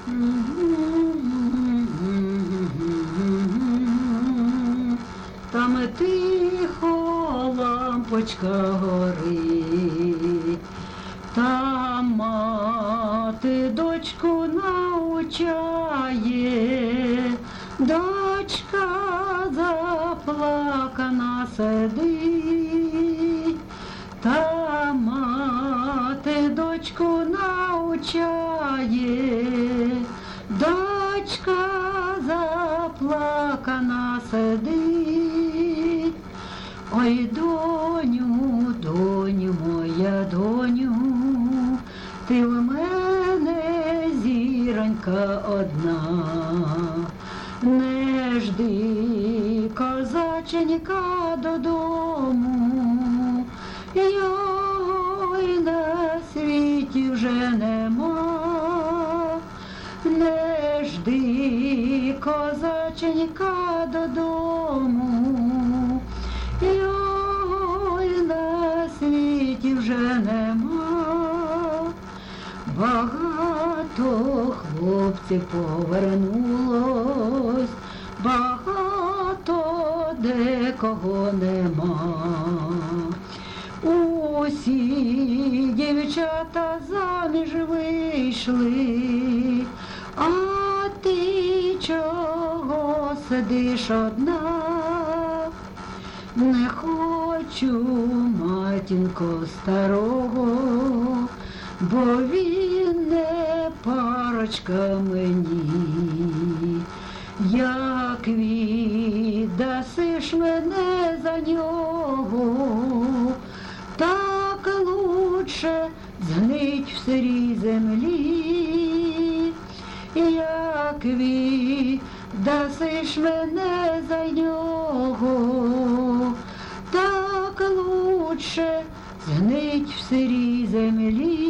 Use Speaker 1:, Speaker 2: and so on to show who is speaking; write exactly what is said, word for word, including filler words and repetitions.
Speaker 1: Там тихо лампочка горить, там мати дочку навчає, дочка заплакана сидить, там мати дочку навчає, дочка заплакана сидить. Ой, доню, доню, моя доню, ти в мене зіронька одна, не жди козаченька додому, його й на світі вже нема. Не жди козаченька додому, його й на світі вже нема. Багато хлопців повернулось, багато декого нема. Усі дівчата заміж вийшли, а ти чого сидиш одна? Не хочу, матінко, старого, бо він не парочка мені. Як віддасиш мене за нього, так лучше згнить в сирій землі. Як віддасиш мене за нього, так лучше згнить в сирій землі.